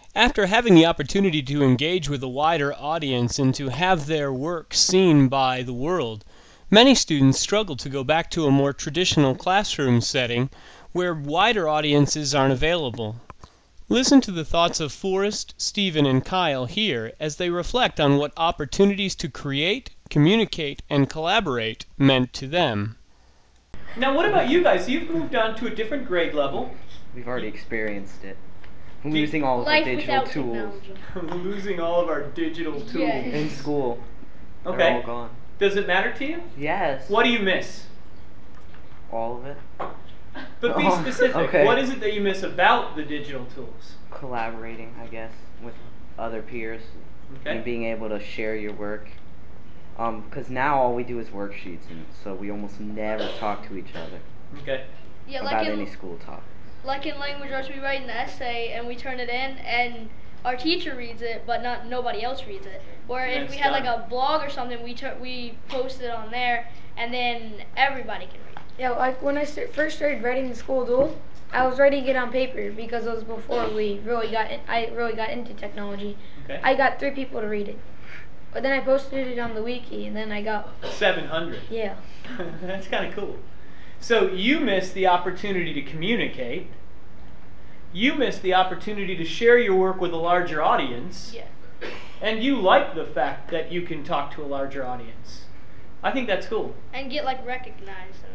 After having the opportunity to engage with a wider audience and to have their work seen by the world, many students struggle to go back to a more traditional classroom setting where wider audiences aren't available. Listen to the thoughts of Forrest, Stephen, and Kyle here as they reflect on what opportunities to create, communicate, and collaborate meant to them. Now, what about you guys? You've moved on to a different grade level. We've already experienced it. Losing all of our Life digital without tools technology. Losing all of our digital tools. Yes. in school. They're all Okay. gone. Does it matter to you? Yes. What do you miss? All of it. But be specific. Okay. What is it that you miss about the digital tools? Collaborating, I guess, with other peers Okay. and being able to share your work. Because now all we do is worksheets, and so we almost never talk to each other Okay. Yeah, about any school topics. like in language arts, we write an essay and we turn it in, and our teacher reads it, but not nobody else reads it. Or And if it's we had like done. a blog or something, we post it on there, and then everybody can read it. Yeah, like when I first started writing the school duel, I was writing it on paper because it was before I really got into technology. Okay. I got 3 people to read it, but then I posted it on the wiki, and then I got 700. yeah. That's kind of cool. So you miss the opportunity to communicate. You miss the opportunity to share your work with a larger audience. Yeah. And you like the fact that you can talk to a larger audience. I think that's cool. And get like recognized